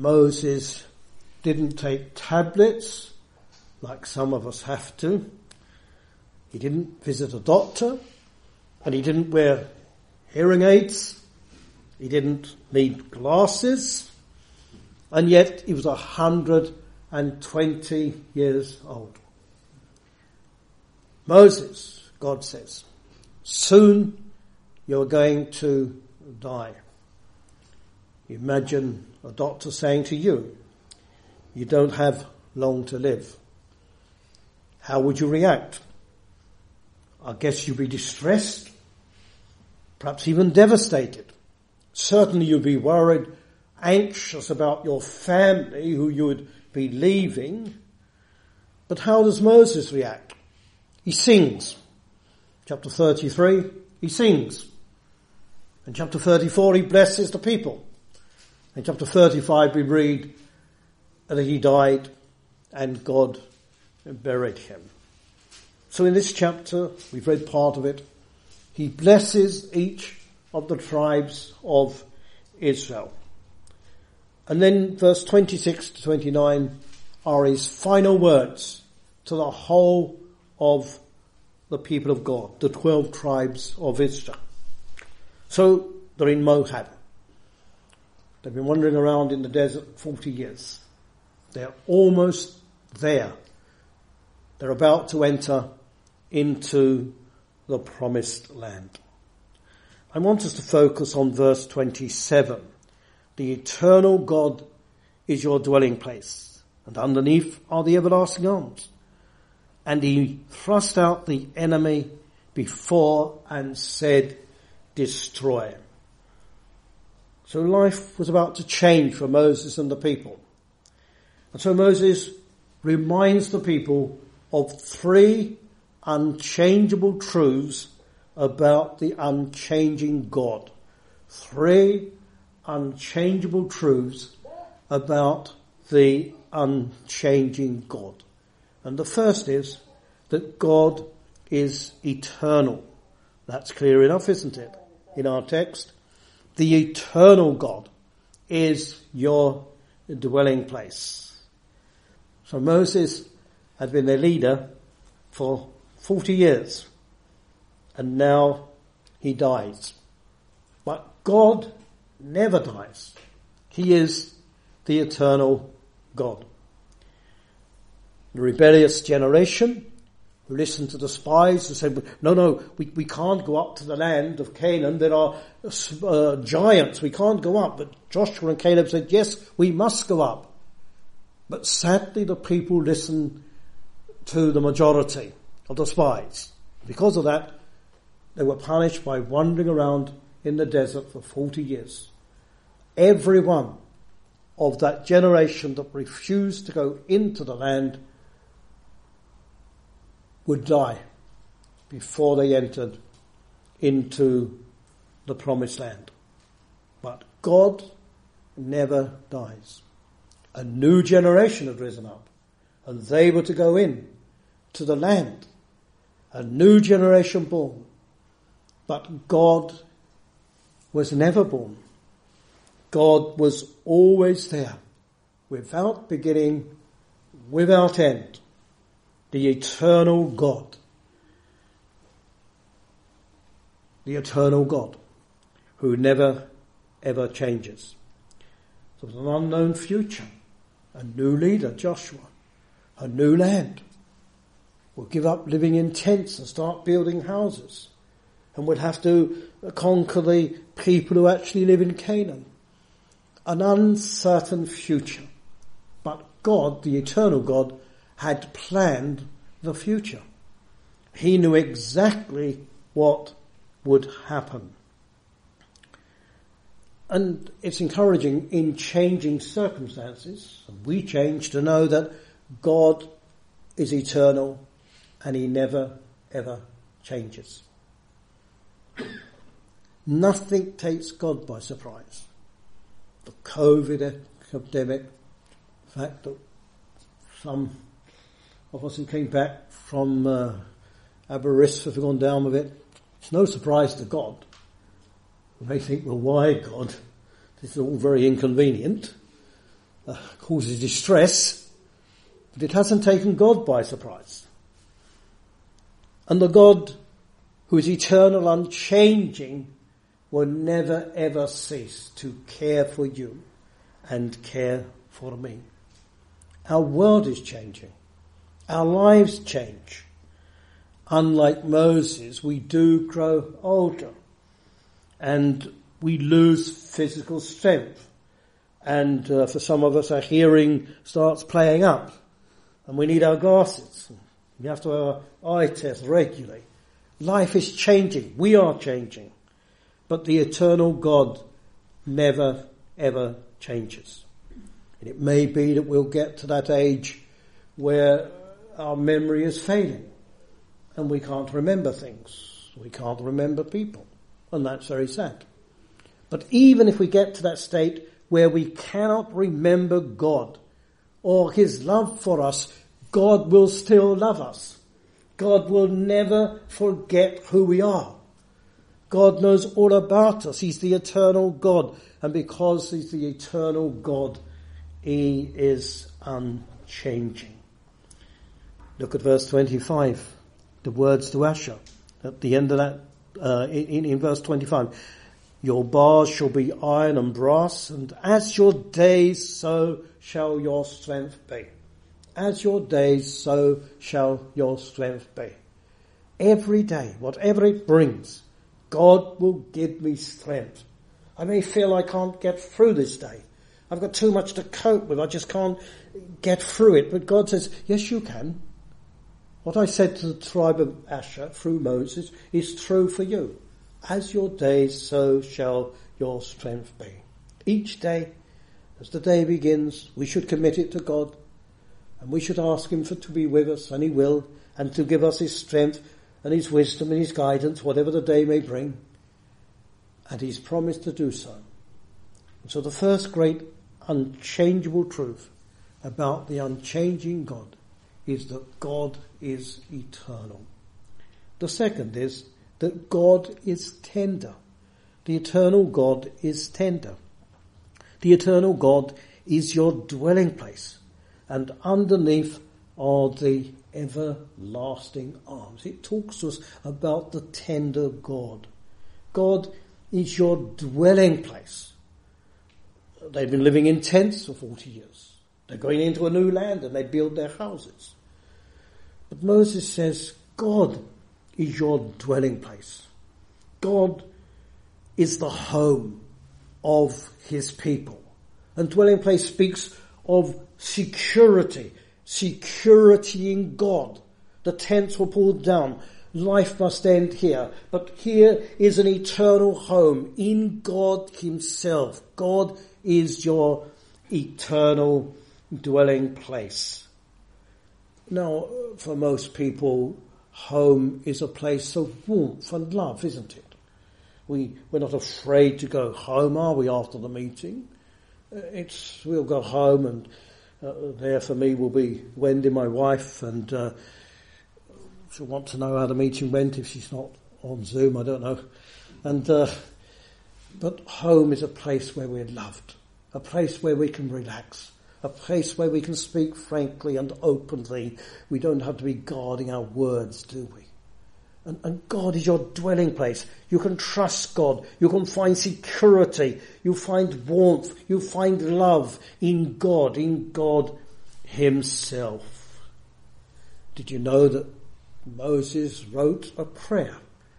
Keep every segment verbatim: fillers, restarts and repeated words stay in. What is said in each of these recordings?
Moses didn't take tablets like some of us have to. He didn't visit a doctor, and he didn't wear hearing aids. He didn't need glasses, and yet he was one hundred twenty years old. Moses, God says, soon you're going to die. Imagine a doctor saying to you, you don't have long to live. How would you react? I guess you'd be distressed, perhaps even devastated. Certainly you'd be worried, anxious about your family who you would be leaving. But how does Moses react? He sings. Chapter thirty-three, he sings. In chapter thirty-four, he blesses the people. In chapter thirty-five, we read that he died and God buried him. So in this chapter, we've read part of it, he blesses each of the tribes of Israel. And then verse twenty-six to twenty-nine are his final words to the whole of the people of God, the twelve tribes of Israel. So they're in Moab. They've been wandering around in the desert forty years. They're almost there. They're about to enter into the promised land. I want us to focus on verse twenty-seven. The eternal God is your dwelling place, and underneath are the everlasting arms. And he thrust out the enemy before and said, destroy. So life was about to change for Moses and the people. And so Moses reminds the people of three unchangeable truths about the unchanging God. Three unchangeable truths about the unchanging God. And the first is that God is eternal. That's clear enough, isn't it, in our text? The eternal God is your dwelling place. So Moses had been their leader for forty years, and now he dies. But God never dies. He is the eternal God. The rebellious generation who listened to the spies and said, no, no, we, we can't go up to the land of Canaan. There are uh, giants. We can't go up. But Joshua and Caleb said, yes, we must go up. But sadly, the people listened to the majority of the spies. Because of that, they were punished by wandering around in the desert for forty years. Every one of that generation that refused to go into the land would die before they entered into the promised land. But God never dies. A new generation had risen up, and they were to go in to the land. A new generation born. But God was never born. God was always there, without beginning, without end. The eternal God. The eternal God, who never, ever changes. So there's an unknown future, a new leader, Joshua, a new land. We'll give up living in tents and start building houses. And we'll have to conquer the people who actually live in Canaan. An uncertain future. But God, the eternal God, had planned the future. He knew exactly what would happen. And it's encouraging in changing circumstances, and we change, to know that God is eternal and he never, ever changes. Nothing takes God by surprise. The COVID epidemic, the fact that some of us who came back from uh, Aberystwyth have gone down with it, it's no surprise to God. You may think, well, why God? This is all very inconvenient. uh, causes distress, but it hasn't taken God by surprise. And the God who is eternal, unchanging, will never ever cease to care for you and care for me. Our world is changing. Our lives change. Unlike Moses, we do grow older and we lose physical strength. And uh, for some of us, our hearing starts playing up and we need our glasses. We have to have our eye test regularly. Life is changing. We are changing. But the eternal God never, ever changes. And it may be that we'll get to that age where our memory is failing and we can't remember things. We can't remember people. And that's very sad. But even if we get to that state where we cannot remember God or his love for us, God will still love us. God will never forget who we are. God knows all about us. He's the eternal God. And because he's the eternal God, he is unchanging. Look at verse twenty-five. The words to Asher at the end of that, uh, in, in verse twenty-five. Your bars shall be iron and brass, and as your days, so shall your strength be. As your days, so shall your strength be. Every day, whatever it brings, God will give me strength. I may feel I can't get through this day. I've got too much to cope with. I just can't get through it. But God says, yes, you can. What I said to the tribe of Asher through Moses is true for you. As your days, so shall your strength be. Each day, as the day begins, we should commit it to God. And we should ask him for to be with us, and he will, and to give us his strength and his wisdom and his guidance, whatever the day may bring. And he's promised to do so. And so the first great unchangeable truth about the unchanging God is that God is eternal. The second is that God is tender. The eternal God is tender. The eternal God is your dwelling place. And underneath are the everlasting arms. It talks to us about the tender God. God is your dwelling place. They've been living in tents for forty years. They're going into a new land and they build their houses. But Moses says, God is your dwelling place. God is the home of his people. And dwelling place speaks of security, security in God. The tents were pulled down. Life must end here. But here is an eternal home in God himself. God is your eternal dwelling place. Now, for most people, home is a place of warmth and love, isn't it? We, we're not afraid to go home, are we, after the meeting? It's, we'll go home and uh, there for me will be Wendy, my wife, and uh, she'll want to know how the meeting went if she's not on Zoom, I don't know. And uh, but home is a place where we're loved, a place where we can relax, a place where we can speak frankly and openly. We don't have to be guarding our words, do we? And, and God is your dwelling place. You can trust God. You can find security. You find warmth. You find love in God, in God himself. Did you know that Moses wrote a prayer?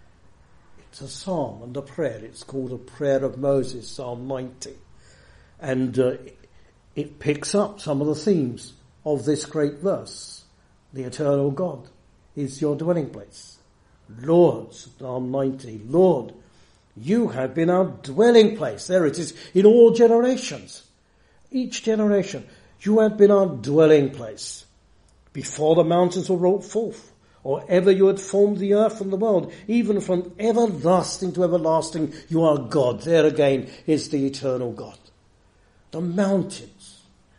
It's a psalm and a prayer. It's called a prayer of Moses, Psalm ninety. And uh, it picks up some of the themes of this great verse. The eternal God is your dwelling place. Lord, Psalm ninety, Lord, you have been our dwelling place. There it is, in all generations. Each generation, you have been our dwelling place. Before the mountains were brought forth, or ever you had formed the earth and the world, even from everlasting to everlasting, you are God. There again is the eternal God. The mountains.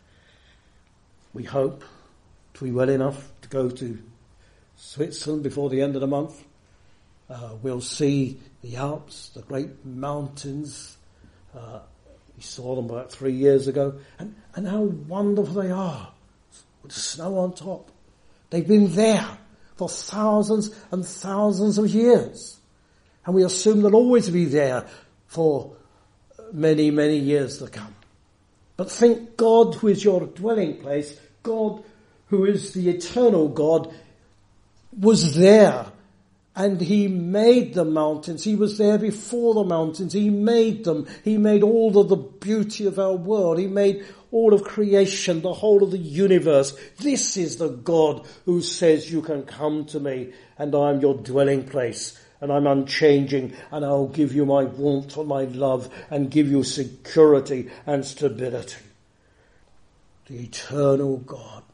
We hope to be well enough to go to Switzerland before the end of the month. Uh, we'll see the Alps, the great mountains, uh, We saw them about three years ago, and, and how wonderful they are, with the snow on top. They've been there for thousands and thousands of years, and we assume they'll always be there for many, many years to come. But think, God who is your dwelling place, God who is the eternal God, was there. And he made the mountains. He was there before the mountains. He made them. He made all of the beauty of our world. He made all of creation, the whole of the universe. This is the God who says you can come to me and I'm your dwelling place and I'm unchanging and I'll give you my warmth and my love and give you security and stability. The eternal God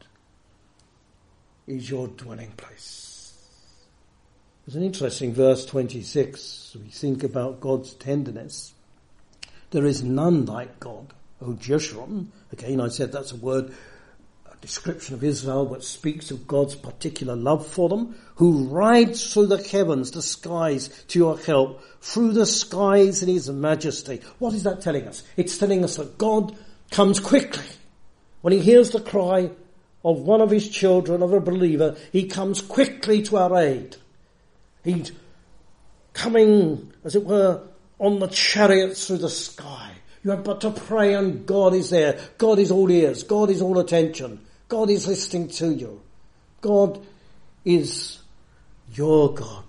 is your dwelling place. There's an interesting verse twenty-six. We think about God's tenderness. There is none like God, O Jeshurun. Again, I said that's a word, a description of Israel, but speaks of God's particular love for them, who rides through the heavens, the skies, to your help, through the skies in his majesty. What is that telling us? It's telling us that God comes quickly. When he hears the cry of one of his children, of a believer, he comes quickly to our aid. He's coming, as it were, on the chariots through the sky. You have but to pray and God is there. God is all ears. God is all attention. God is listening to you. God is your God.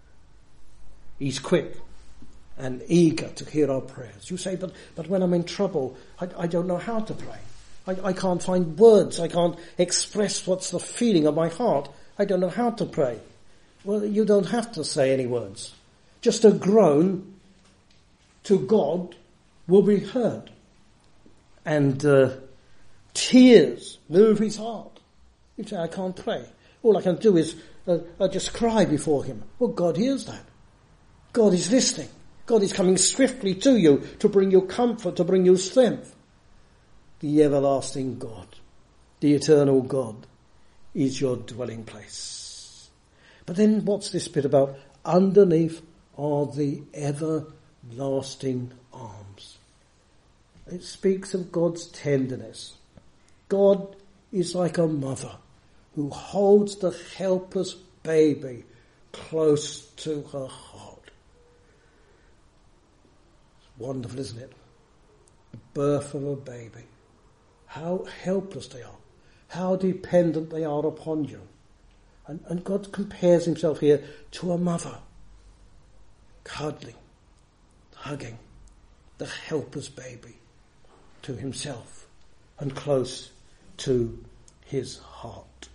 He's quick and eager to hear our prayers. You say, but, but when I'm in trouble, I, I don't know how to pray. I, I can't find words. I can't express what's the feeling of my heart. I don't know how to pray. Well, you don't have to say any words. Just a groan to God will be heard. And uh, tears move his heart. You say, I can't pray. All I can do is uh, I just cry before him. Well, God hears that. God is listening. God is coming swiftly to you to bring you comfort, to bring you strength. The everlasting God, the eternal God, is your dwelling place. But then what's this bit about? Underneath are the everlasting arms. It speaks of God's tenderness. God is like a mother who holds the helpless baby close to her heart. It's wonderful, isn't it? The birth of a baby. How helpless they are. How dependent they are upon you. And, and God compares himself here to a mother, cuddling, hugging the helpless baby to himself and close to his heart.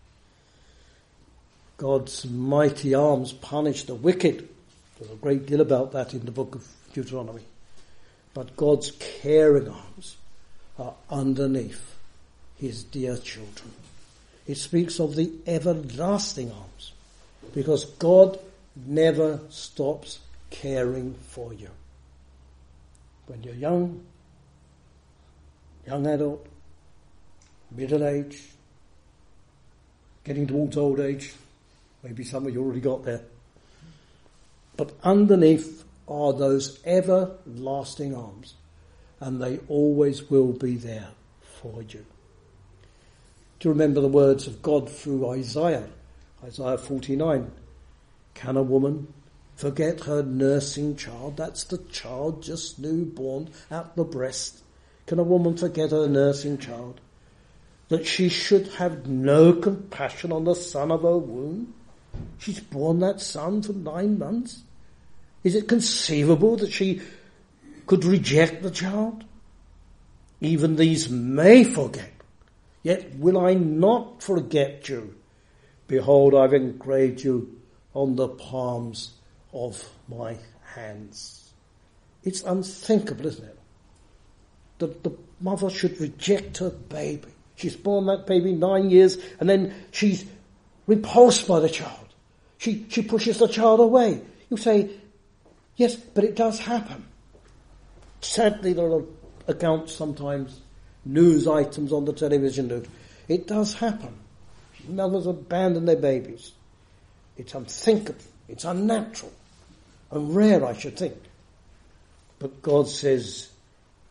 God's mighty arms punish the wicked. There's a great deal about that in the book of Deuteronomy. But God's caring arms are underneath his dear children. It speaks of the everlasting arms, because God never stops caring for you. When you're young, young adult, middle age, getting towards old age, maybe some of you already got there. But underneath are those everlasting arms, and they always will be there for you. To remember the words of God through Isaiah, Isaiah forty-nine. Can a woman forget her nursing child? That's the child just newborn at the breast. Can a woman forget her nursing child? That she should have no compassion on the son of her womb? She's borne that son for nine months. Is it conceivable that she could reject the child? Even these may forget. Yet will I not forget you. Behold, I've engraved you on the palms of my hands. It's unthinkable, isn't it? That the mother should reject her baby. She's borne that baby nine years and then she's repulsed by the child. She, she pushes the child away. You say, yes, but it does happen. Sadly, there are accounts sometimes, news items on the television news. It does happen. Mothers abandon their babies. It's unthinkable. It's unnatural. And rare, I should think. But God says,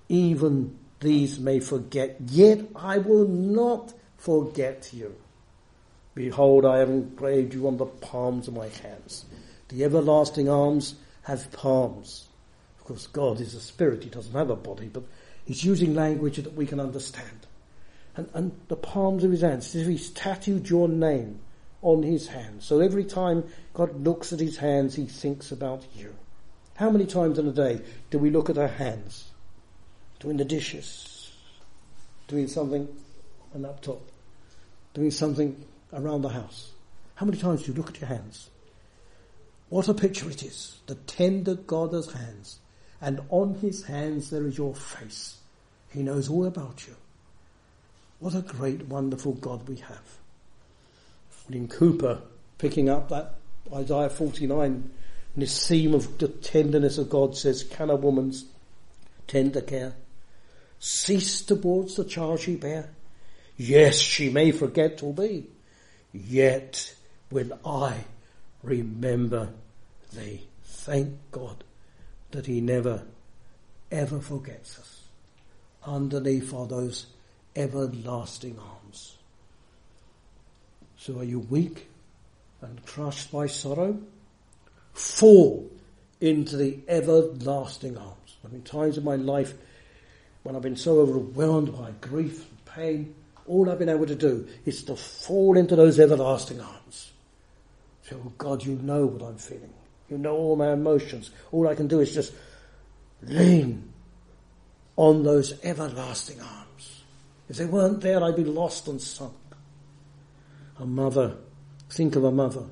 even these may forget, yet I will not forget you. Behold, I have engraved you on the palms of my hands. The everlasting arms have palms. Of course, God is a spirit. He doesn't have a body, but he's using language that we can understand. And, and the palms of his hands, he's tattooed your name on his hands. So every time God looks at his hands, he thinks about you. How many times in a day do we look at our hands? Doing the dishes, doing something on up top, doing something around the house. How many times do you look at your hands? What a picture it is. The tender God has hands. And on his hands there is your face. He knows all about you. What a great, wonderful God we have. William Cooper, picking up that Isaiah forty-nine, and this theme of the tenderness of God, says, can a woman's tender care cease towards the child she bear? Yes, she may forget to be, yet will I remember thee. Thank God that he never, ever forgets us. Underneath are those everlasting arms. So are you weak and crushed by sorrow? Fall into the everlasting arms. There have been times in my life when I've been so overwhelmed by grief and pain, all I've been able to do is to fall into those everlasting arms. So, oh God, you know what I'm feeling. You know all my emotions. All I can do is just lean on those everlasting arms. If they weren't there, I'd be lost and sunk. A mother, think of a mother.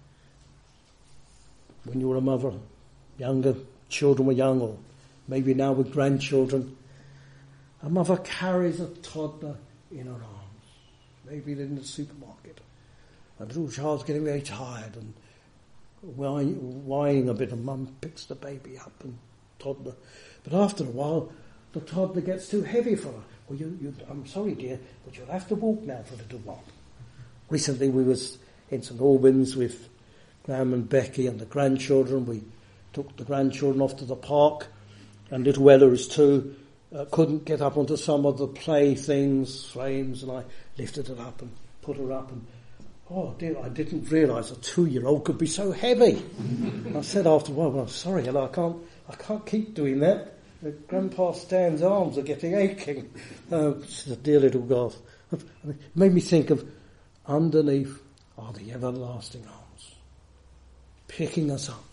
When you were a mother, younger children were young, or maybe now with grandchildren, a mother carries a toddler in her arms. Maybe they're in the supermarket. A little child's getting very tired and whining a bit, and mum picks the baby up and toddler. But after a while, the toddler gets too heavy for her. Well, you, you, I'm sorry, dear, but you'll have to walk now for a little while. Recently we was in St Albans with Graham and Becky and the grandchildren. We took the grandchildren off to the park, and little Ella is too. Uh, couldn't get up onto some of the play things, frames, and I lifted her up and put her up, and oh dear, I didn't realise a two-year-old could be so heavy. I said after a while, well, sorry, Ella, I can't, I can't keep doing that. Uh, Grandpa Stan's arms are getting aching. Uh, she's a dear little girl. It made me think of underneath are the everlasting arms, picking us up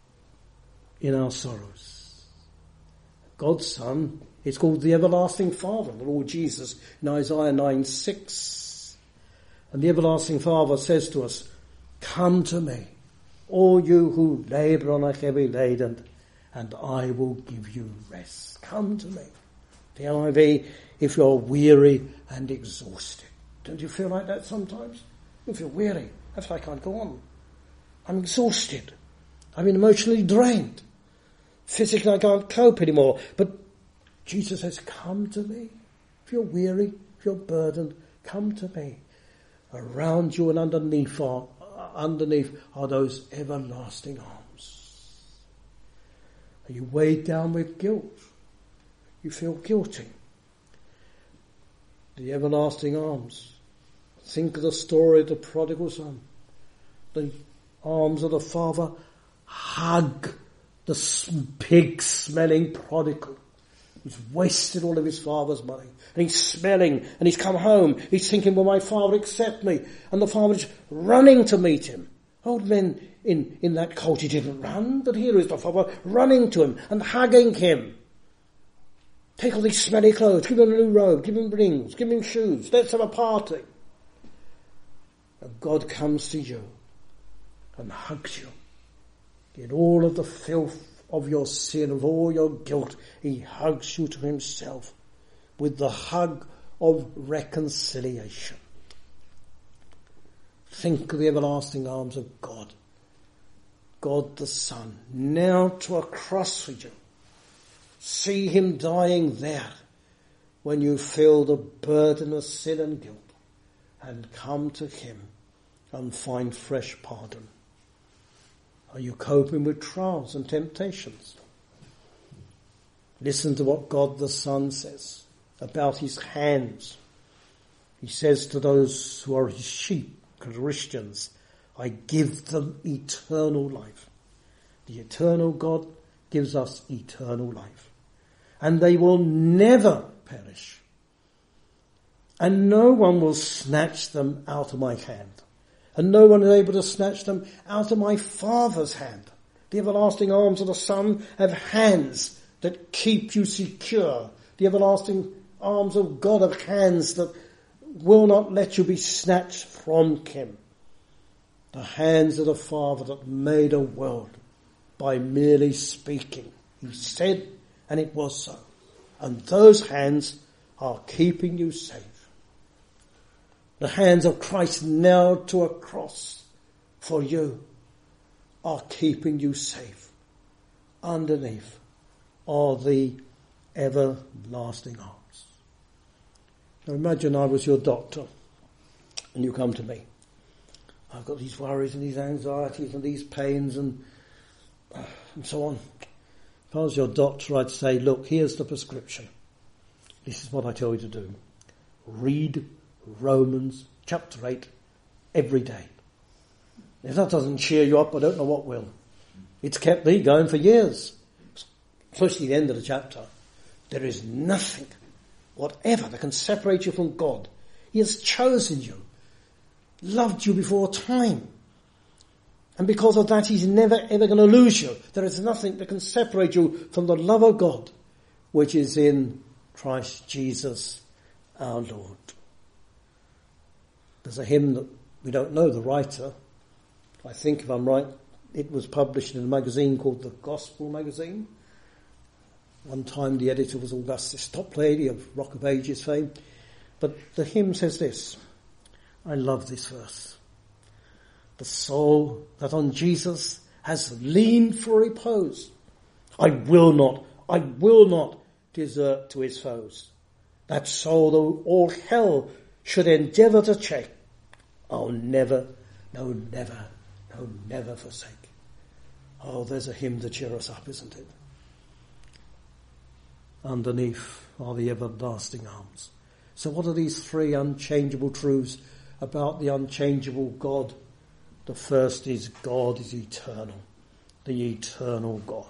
in our sorrows. God's Son is called the Everlasting Father, the Lord Jesus, in Isaiah nine six. And the Everlasting Father says to us, come to me, all you who labour on a heavy laden, and I will give you rest. Come to me. The N I V, if you're weary and exhausted. Don't you feel like that sometimes? You feel weary. That's why I can't go on. I'm exhausted. I'm emotionally drained. Physically I can't cope anymore. But Jesus says, come to me. If you're weary, if you're burdened, come to me. Around you and underneath are, underneath are those everlasting arms. Are you weighed down with guilt? You feel guilty. The everlasting arms. Think of the story of the prodigal son. The arms of the father hug the pig-smelling prodigal. He's wasted all of his father's money. And he's smelling, and he's come home. He's thinking, will my father accept me? And the father is running to meet him. Old men in, in that culture didn't run, but here is the father running to him and hugging him. Take all these smelly clothes, give him a new robe, give him rings, give him shoes, let's have a party. And God comes to you and hugs you. In all of the filth of your sin, of all your guilt, he hugs you to himself with the hug of reconciliation. Think of the everlasting arms of God. God the Son, now to a cross for you. See him dying there when you feel the burden of sin and guilt, and come to him and find fresh pardon. Are you coping with trials and temptations? Listen to what God the Son says about his hands. He says to those who are his sheep, Christians, I give them eternal life. The eternal God gives us eternal life. And they will never perish. And no one will snatch them out of my hand. And no one is able to snatch them out of my Father's hand. The everlasting arms of the Son have hands that keep you secure. The everlasting arms of God have hands that will not let you be snatched from him. The hands of the Father that made a world by merely speaking. He said, and it was so. And those hands are keeping you safe. The hands of Christ nailed to a cross for you are keeping you safe. Underneath are the everlasting arms. Now imagine I was your doctor and you come to me. I've got these worries and these anxieties and these pains and, uh, and so on. If I was your doctor, I'd say, look, here's the prescription. This is what I tell you to do. Read Romans chapter eight every day. If that doesn't cheer you up, I don't know what will. It's kept me going for years. Especially the end of the chapter. There is nothing, whatever, that can separate you from God. He has chosen you, loved you before time. And because of that, he's never ever going to lose you. There is nothing that can separate you from the love of God, which is in Christ Jesus our Lord. There's a hymn that we don't know the writer. I think, if I'm right, it was published in a magazine called The Gospel Magazine. One time the editor was Augustus Toplady of Rock of Ages fame. But the hymn says this. I love this verse. The soul that on Jesus has leaned for repose, I will not, I will not desert to his foes. That soul, though all hell should endeavour to check, I'll never, no never, no never forsake. Oh, there's a hymn to cheer us up, isn't it? Underneath are the everlasting arms. So what are these three unchangeable truths about the unchangeable God? The first is God is eternal. The eternal God.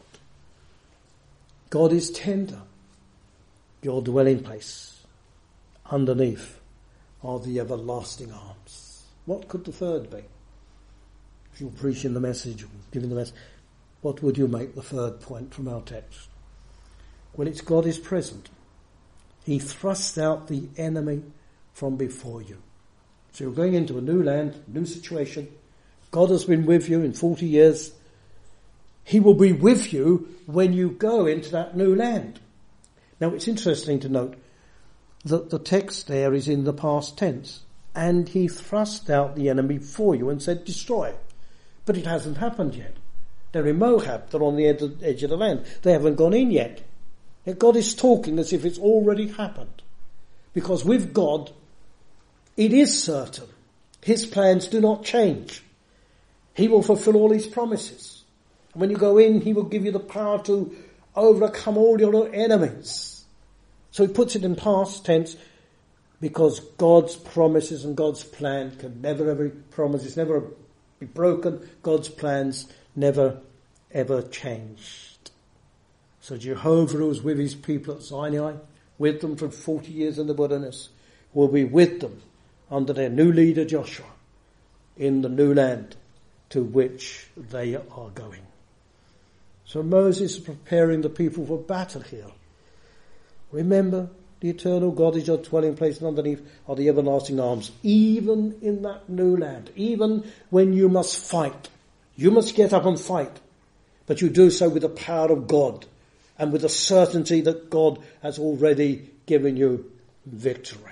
God is tender. Your dwelling place. Underneath are the everlasting arms. What could the third be? If you're preaching the message, or giving the message, what would you make the third point from our text? Well, it's God is present. He thrusts out the enemy from before you. So you're going into a new land, new situation. God has been with you in forty years. He will be with you when you go into that new land. Now, it's interesting to note that the text there is in the past tense. And he thrust out the enemy for you and said, destroy. But it hasn't happened yet. They're in Moab. They're on the edge of the land. They haven't gone in yet. Yet God is talking as if it's already happened. Because with God, it is certain. His plans do not change. He will fulfill all his promises. And when you go in, he will give you the power to overcome all your enemies. So he puts it in past tense because God's promises and God's plan can never ever, promises never be broken. God's plans never ever changed. So Jehovah, who was with his people at Sinai, with them for forty years in the wilderness, will be with them under their new leader Joshua in the new land to which they are going. So Moses is preparing the people for battle here. Remember, the eternal God is your dwelling place, and underneath are the everlasting arms. Even in that new land, even when you must fight, you must get up and fight, but you do so with the power of God and with the certainty that God has already given you victory.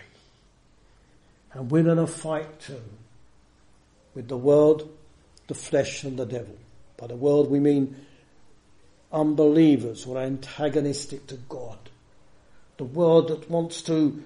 And we're in a fight too with the world, the flesh and the devil. By the world we mean unbelievers who are antagonistic to God. The world that wants to,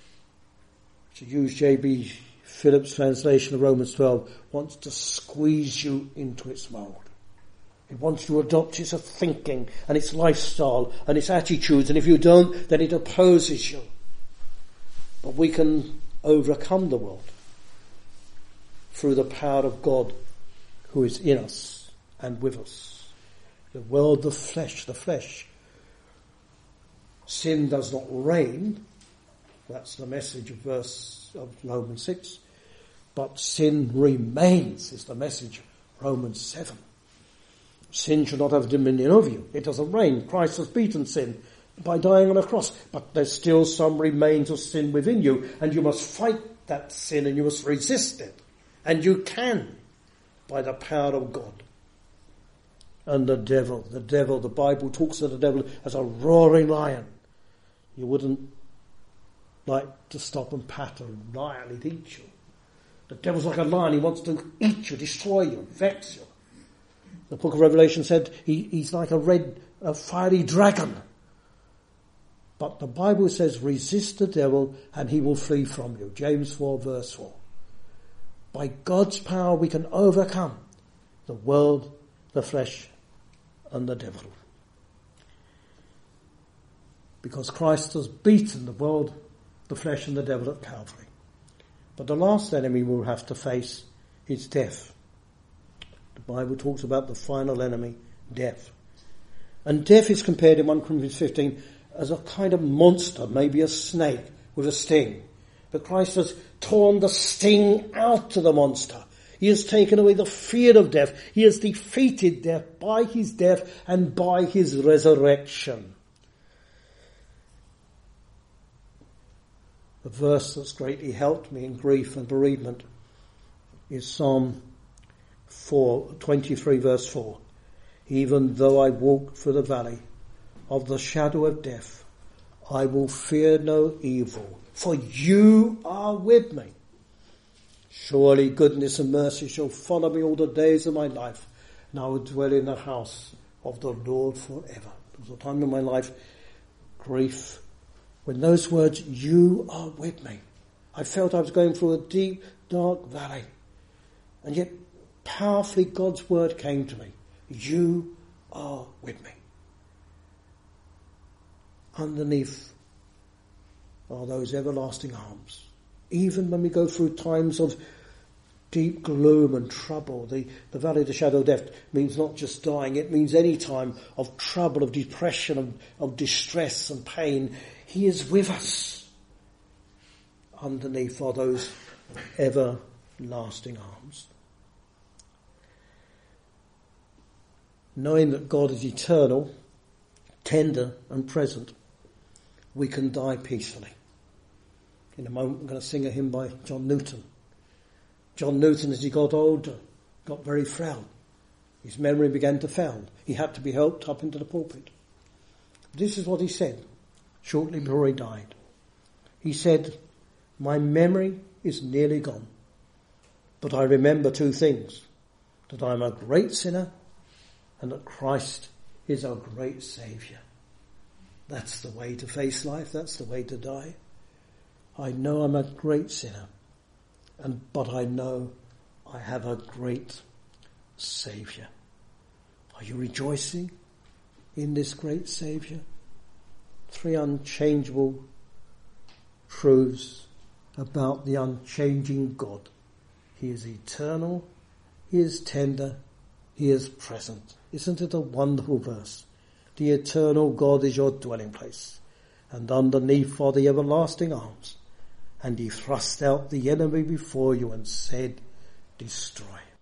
to use J B Phillips' translation of Romans twelve, wants to squeeze you into its mould. It wants to adopt its thinking and its lifestyle and its attitudes, and if you don't, then it opposes you. But we can overcome the world through the power of God who is in us and with us. The world, the flesh, the flesh. Sin does not reign. That's the message of verse of Romans six. But sin remains is the message of Romans seven. Sin should not have dominion over you. It doesn't reign. Christ has beaten sin by dying on a cross. But there's still some remains of sin within you, and you must fight that sin and you must resist it. And you can by the power of God. And the devil, the devil, the Bible talks of the devil as a roaring lion. You wouldn't like to stop and pat a lion, he'd eat you. The devil's like a lion, he wants to eat you, destroy you, vex you. The book of Revelation said he, he's like a red, a fiery dragon. But the Bible says, resist the devil and he will flee from you. James four verse four. By God's power we can overcome the world, the flesh, and the devil. Because Christ has beaten the world, the flesh, and the devil at Calvary. But the last enemy we'll have to face is death. The Bible talks about the final enemy, death. And death is compared in First Corinthians fifteen as a kind of monster, maybe a snake with a sting. But Christ has torn the sting out of the monster. He has taken away the fear of death. He has defeated death by his death and by his resurrection. The verse that's greatly helped me in grief and bereavement is Psalm four, twenty-three verse four. Even though I walk through the valley of the shadow of death, I will fear no evil, for you are with me. Surely goodness and mercy shall follow me all the days of my life, and I will dwell in the house of the Lord forever. There was a time in my life, grief, when those words, you are with me. I felt I was going through a deep, dark valley. And yet, powerfully, God's word came to me. You are with me. Underneath are those everlasting arms. Even when we go through times of deep gloom and trouble, the, the valley of the shadow of death means not just dying, it means any time of trouble, of depression, of, of distress and pain. He is with us. Underneath are those everlasting arms. Knowing that God is eternal, tender and present, we can die peacefully. In a moment I'm going to sing a hymn by John Newton. John Newton, as he got older, got very frail. His memory began to fail. He had to be helped up into the pulpit. This is what he said shortly before he died. He said, my memory is nearly gone, but I remember two things, that I'm a great sinner and that Christ is our great Saviour. That's the way to face life. That's the way to die. I know I'm a great sinner, and but I know I have a great Saviour. Are you rejoicing in this great Saviour? Three unchangeable truths about the unchanging God. He is eternal, he is tender, he is present. Isn't it a wonderful verse? The eternal God is your dwelling place, and underneath are the everlasting arms. And he thrust out the enemy before you and said, destroy.